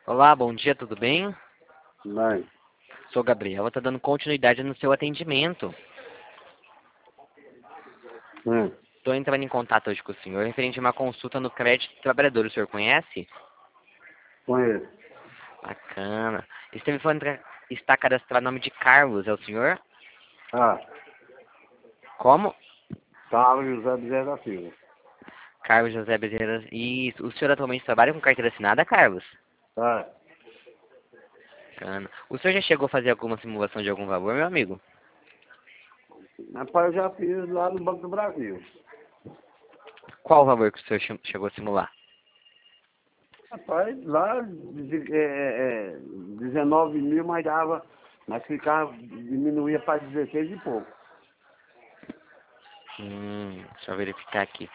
Olá, bom dia, tudo bem? Bem, Sou Gabriel, estou dando continuidade no seu atendimento. hum, Estou entrando em contato hoje com o senhor referente a uma consulta no crédito do trabalhador. O senhor conhece? conheço. Bacana. Esse telefone está cadastrado no nome de Carlos, é o senhor? Ah, Como? Carlos José Bezerra da Silva. Carlos José Bezerra. E o senhor atualmente trabalha com carteira assinada, Carlos? Ah, Bacana. O senhor já chegou a fazer alguma simulação de algum valor, meu amigo? rapaz, eu já fiz lá no Banco do Brasil. Qual o valor que o senhor chegou a simular? Rapaz, lá 19 mil, mas dava, mas ficava, diminuía para 16 e pouco. Deixa eu verificar aqui.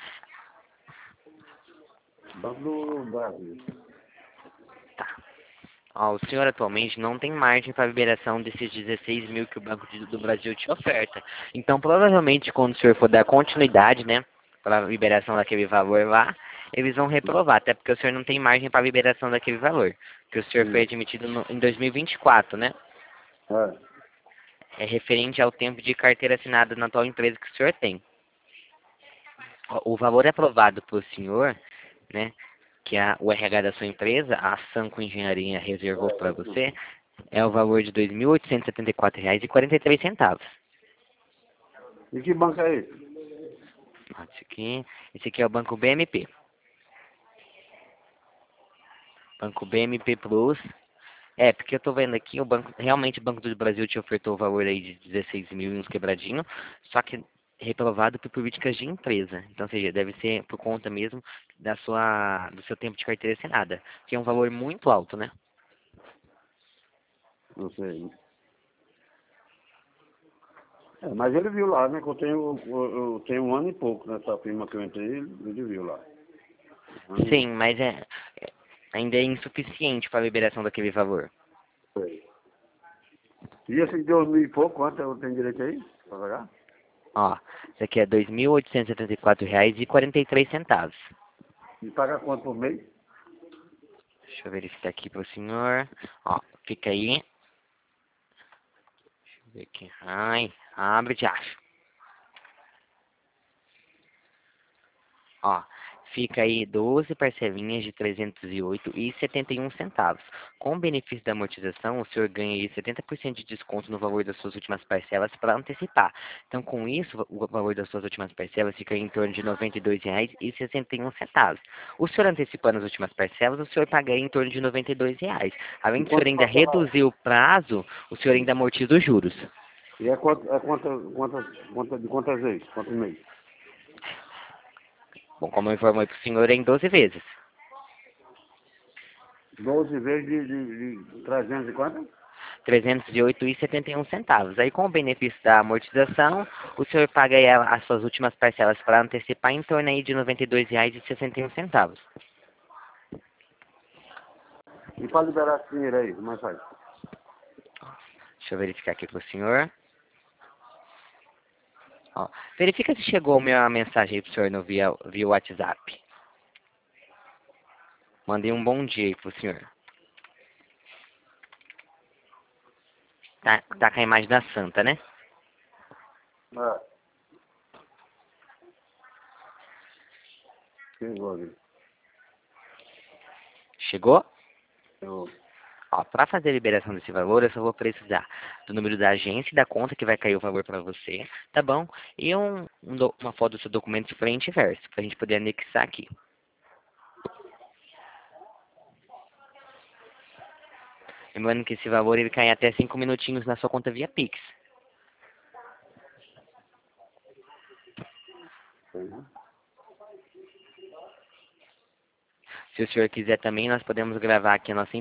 Banco do Brasil. Tá. Ó, o senhor atualmente não tem margem para liberação desses 16 mil que o Banco do Brasil te oferta. Então, provavelmente, quando o senhor for dar continuidade, né, para a liberação daquele valor lá, eles vão reprovar, até porque o senhor não tem margem para a liberação daquele valor, que o senhor foi Hum, admitido em 2024, né? é, É referente ao tempo de carteira assinada na atual empresa que o senhor tem. O valor aprovado pelo senhor, né, que o RH da sua empresa, a Sanco Engenharia reservou para você, é o valor de R$ 2.874,43. e que banco é esse? Esse aqui é o Banco BMP. Banco BMP Plus. É, porque eu tô vendo aqui, realmente o Banco do Brasil te ofertou o valor aí de 16 mil e uns quebradinho, só que reprovado por políticas de empresa. Então, ou seja, deve ser por conta mesmo do seu tempo de carteira assinada, que é um valor muito alto, né? Não sei. É, mas ele viu lá, né, que eu tenho um ano e pouco nessa firma que eu entrei, ele viu lá. Sim, mas ainda é insuficiente para a liberação daquele valor. E esse de 2 mil e pouco, quanto eu tenho direito aí? Pra pagar? Ó, isso aqui é R$ 2.874,43. E paga quanto por mês? Deixa eu verificar aqui para o senhor. Ó, fica aí. Deixa eu ver aqui. Ai, abre de acho. Ó, fica aí 12 parcelinhas de R$ 308,71. Com o benefício da amortização, o senhor ganha aí 70% de desconto no valor das suas últimas parcelas para antecipar. Então, com isso, o valor das suas últimas parcelas fica em torno de R$ 92,61. O senhor antecipando as últimas parcelas, o senhor paga aí em torno de R$ 92. Além E do senhor quanto ainda parcela? reduzir o prazo, o senhor ainda amortiza os juros. E é de quantas vezes? Quantos meses? Bom, como eu informei para o senhor, é em 12 vezes. 12 vezes de 300 e quanto? 308,71. Aí, com o benefício da amortização, o senhor paga aí as suas últimas parcelas para antecipar em torno aí de R$ 92,61. E para liberar esse dinheiro aí, como é que faz? Deixa eu verificar aqui com o senhor. Ó, verifica se chegou a minha mensagem aí pro senhor no via WhatsApp. Mandei um bom dia aí pro senhor. Tá com a imagem da Santa, né? Ah, que envolve. Chegou? Eu, Ó, para fazer a liberação desse valor, eu só vou precisar do número da agência e da conta que vai cair o valor para você, tá bom? E uma foto do seu documento de frente e verso, para a gente poder anexar aqui. Lembrando que esse valor ele cai até 5 minutinhos na sua conta via Pix. uhum. Se o senhor quiser também, nós podemos gravar aqui a nossa